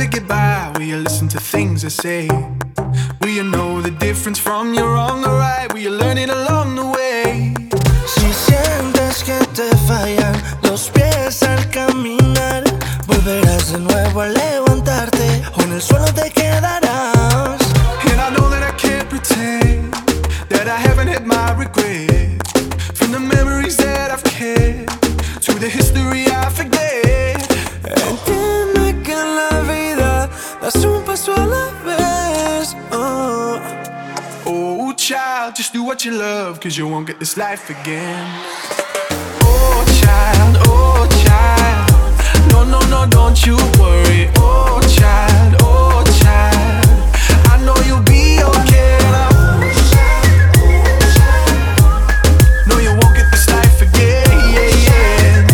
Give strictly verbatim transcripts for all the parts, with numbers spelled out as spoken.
to get by? Will you listen to things I say? Will you know the difference from your wrong or right? Will you learn it along the way? Si sientes que te fallan los pies al caminar, volverás de nuevo a levantarte o en el suelo te quedarás. And I know that I can't pretend that I haven't had my regrets. From the memories that I've kept to the history I forget. Entiende que en la vida das un paso a la vez. Oh, oh child, just do what you love, cause you won't get this life again. Oh child, oh child, no, no, no, don't you worry. Oh child, oh child, I know you'll be okay now. No, you won't get this life again, yeah, yeah.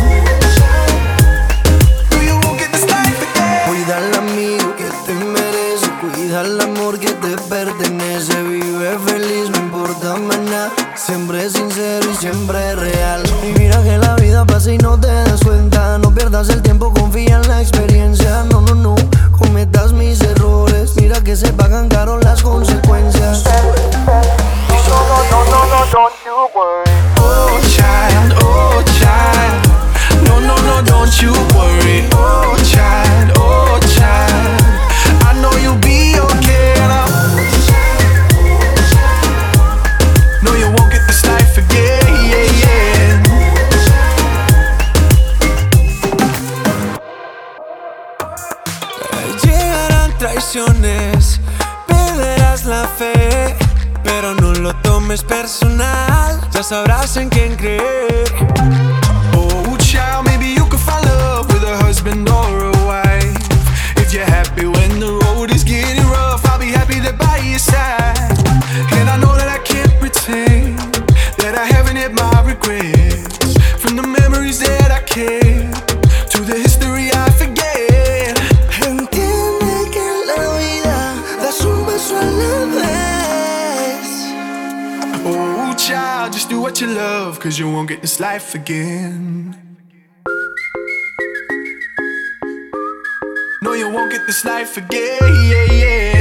No, you won't get this life again. cuida al amigo que te merece, cuida el amor que te pertenece. Vive feliz, no importa más nada. Siempre sincero y siempre real. Y mira que la vida pasa y no te das cuenta. No pierdas el tiempo, confía en la experiencia. No, no, no, cometas mis errores. Mira que se pagan caro las consecuencias. No, no, no, no, no, don't you worry. Oh child, oh child, no, no, no, don't you worry. Oh child, oh child, I know you'll be okay now. No, you won't get this life again, yeah, yeah. Llegarán traiciones, perderás la fe, pero no lo tomes personal, ya sabrás en quién creer. Oh child, maybe you could find love with a husband or a wife. If you're happy when the road is getting rough, I'll be happy there by your side. And I know that I can't pretend that I haven't had my regrets. From the memories that I kept to the history I forget. Entiende que en la vida das un paso a la vez. Oh child, just do what you love, cause you won't get this life again. No, you won't get this life again, yeah, yeah.